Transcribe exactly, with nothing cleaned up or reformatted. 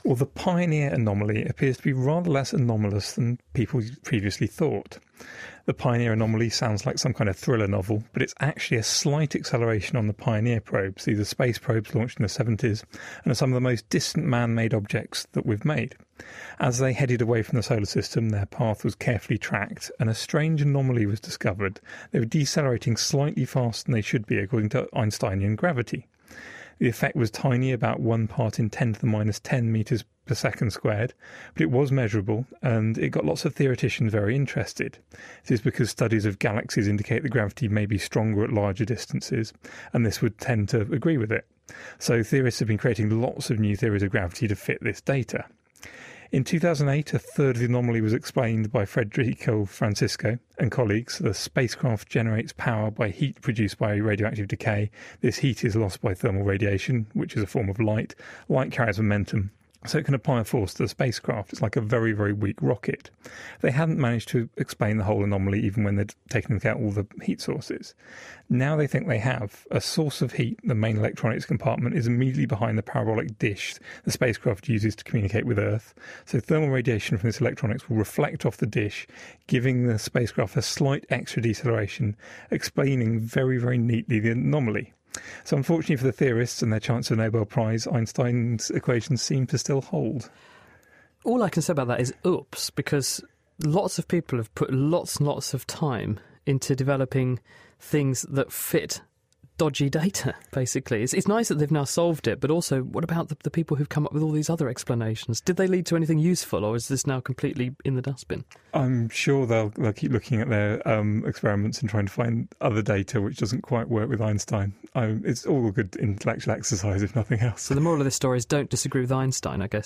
Well, the Pioneer anomaly appears to be rather less anomalous than people previously thought. The Pioneer anomaly sounds like some kind of thriller novel, but it's actually a slight acceleration on the Pioneer probes. These are space probes launched in the seventies and are some of the most distant man-made objects that we've made. As they headed away from the solar system, their path was carefully tracked, and a strange anomaly was discovered. They were decelerating slightly faster than they should be, according to Einsteinian gravity. The effect was tiny, about one part in ten to the minus ten metres per second squared, but it was measurable, and it got lots of theoreticians very interested. This is because studies of galaxies indicate that gravity may be stronger at larger distances, and this would tend to agree with it. So theorists have been creating lots of new theories of gravity to fit this data. In two thousand eight, a third of the anomaly was explained by Federico Francisco and colleagues. The spacecraft generates power by heat produced by radioactive decay. This heat is lost by thermal radiation, which is a form of light. Light carries momentum, so it can apply a force to the spacecraft. It's like a very, very weak rocket. They hadn't managed to explain the whole anomaly even when they'd taken into account all the heat sources. Now they think they have. A source of heat, the main electronics compartment, is immediately behind the parabolic dish the spacecraft uses to communicate with Earth. So thermal radiation from this electronics will reflect off the dish, giving the spacecraft a slight extra deceleration, explaining very, very neatly the anomaly. So unfortunately for the theorists and their chance of a Nobel Prize, Einstein's equations seem to still hold. All I can say about that is oops, because lots of people have put lots and lots of time into developing things that fit dodgy data, basically. It's, it's nice that they've now solved it, but also, what about the, the people who've come up with all these other explanations? Did they lead to anything useful, or is this now completely in the dustbin? I'm sure they'll, they'll keep looking at their um, experiments and trying to find other data which doesn't quite work with Einstein. Um, it's all a good intellectual exercise, if nothing else. So the moral of this story is don't disagree with Einstein, I guess.